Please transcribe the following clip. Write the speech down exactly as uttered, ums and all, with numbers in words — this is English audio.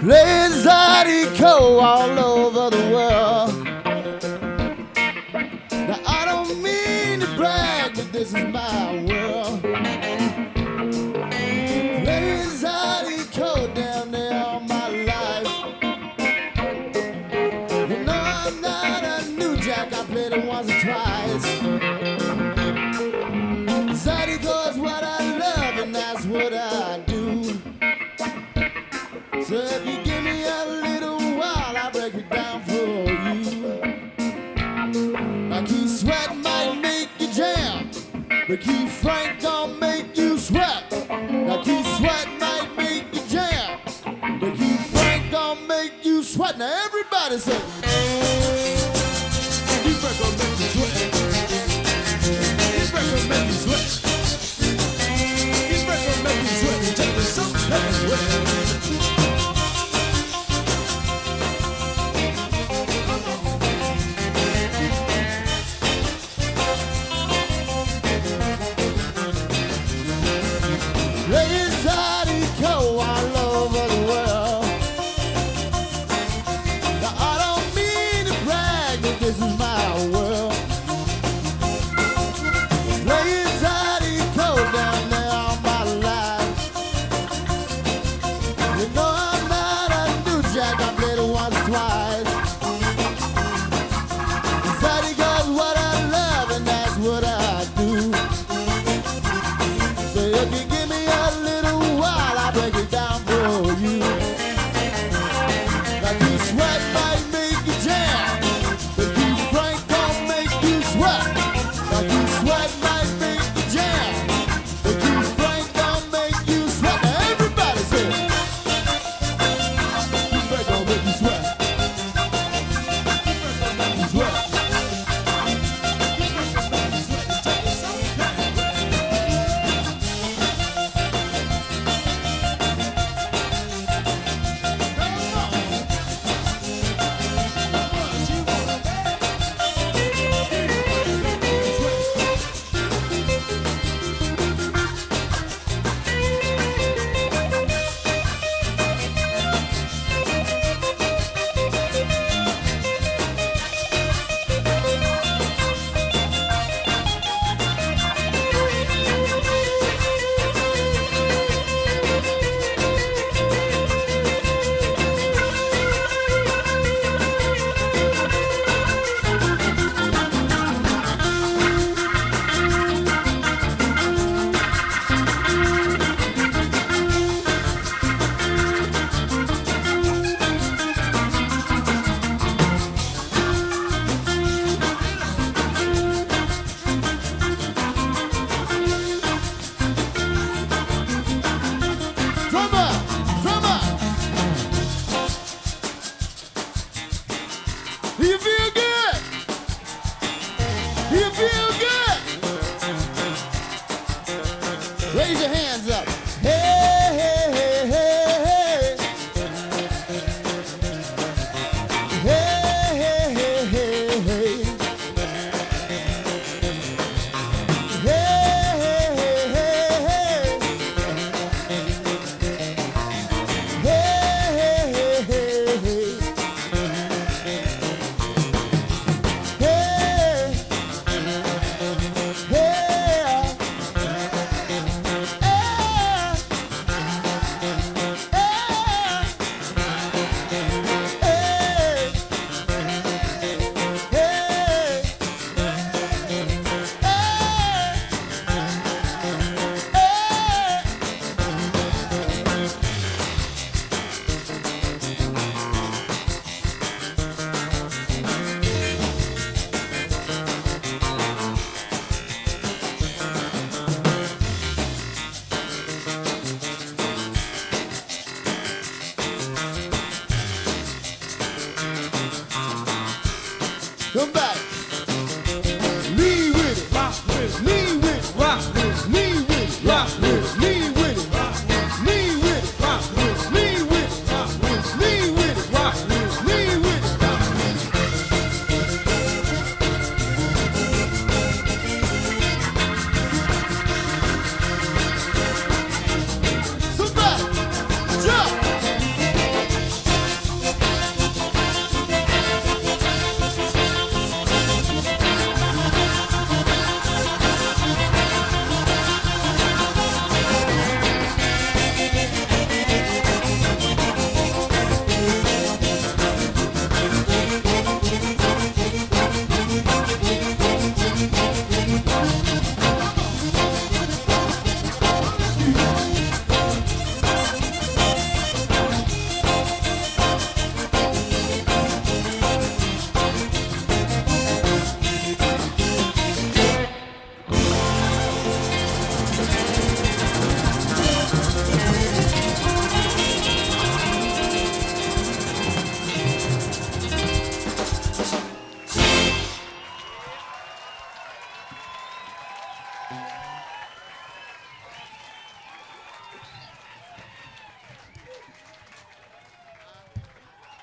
Playing Zydeco all over the world. Now I don't mean to brag, but this is my world. Playing Zydeco down there all my life. You know I'm not a new jack, I played it once or twice. Zydeco is what I love and that's what I do. So if you give me a little while, I'll break it down for you. Now Keith Sweat might make you jam, but Keith Frank gon' make you sweat. Now Keith Sweat might make you jam, but Keith Frank gon' make you sweat. Now everybody say, Keith Frank gon' make you sweat. Keith Frank gon' make you sweat. Keith Frank gon' make you sweat. And take me some kind of sweat. Playing Zydeco all over the world. Now I don't mean to brag, but this is my world. Playing Zydeco down there all my life. You know I'm not a new jack, I played it once, twice. Zydeco's what I love and that's what I do. So if you give me a little while, I'll break it down for you. Now Keith Sweat might make you jam, but Keith Frank gon' make you sweat. Now Keith Sweat might make you jam, but Keith Frank gon' make you sweat. Now everybody say, Keith Frank gon' make you sweat. Keith Frank gon' make you sweat. Drummer, drummer. Do you feel good? Do you feel good? Raise your hands up. Hey, hey, hey, hey, hey. Hey, hey, hey, hey, hey. Hey, hey, hey, hey, hey. Hey, hey, hey, hey, Come back.